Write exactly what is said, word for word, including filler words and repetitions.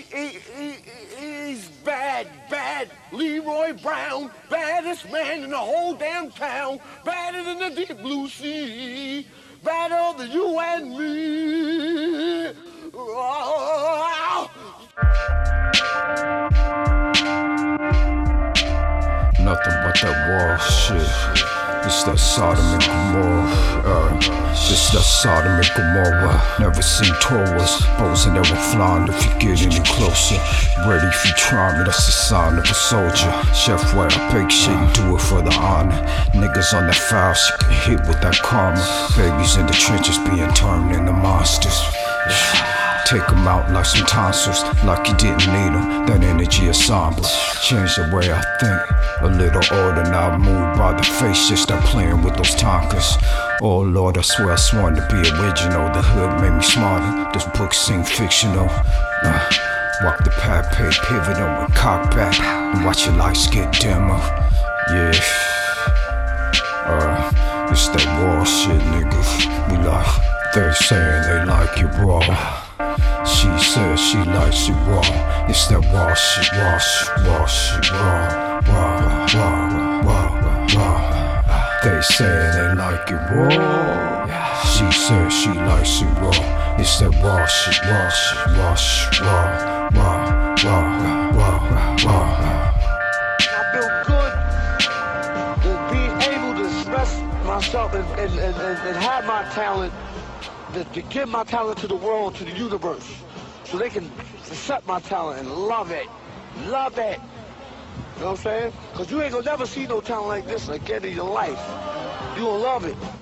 he, he, he's bad, bad. Leroy Brown, baddest man in the whole damn town. Badder than the deep blue sea. Badder than you and me. Oh. Nothing but that war shit. It's that Sodom and Gomorrah. Uh, it's that Sodom and Gomorrah. Never seen Taurus, bows and never flying if you get any closer. Ready if you try me, that's the sign of a soldier. Chef where I bake shit and do it for the honor. Niggas on that foul, she get hit with that karma. Babies in the trenches being turned into monsters. Take them out like some tonsils, like you didn't need them. That energy is somber. Change the way I think. A little order now, moved by the face. Just stop playing with those tonkers. Oh Lord, I swear I sworn to be original. The hood made me smarter. This book seem fictional. Uh, walk the path, pay pivotal and cock back. And watch your lights get dimmer. Yeah. Uh, it's that war shit, nigga. We like, they saying they like it raw. She says she likes it raw. It's that raw shit, raw shit, raw shit, raw, raw, raw, raw, raw. They say they like it raw. She says she likes it raw. It's that raw shit, raw shit, raw shit, raw, raw, raw, raw, raw. I feel good with being able to express myself and, and, and, and have my talent. To give my talent to the world, to the universe, so they can accept my talent and love it, love it. You know what I'm saying? Because you ain't gonna never see no talent like this again in your life. You gonna love it.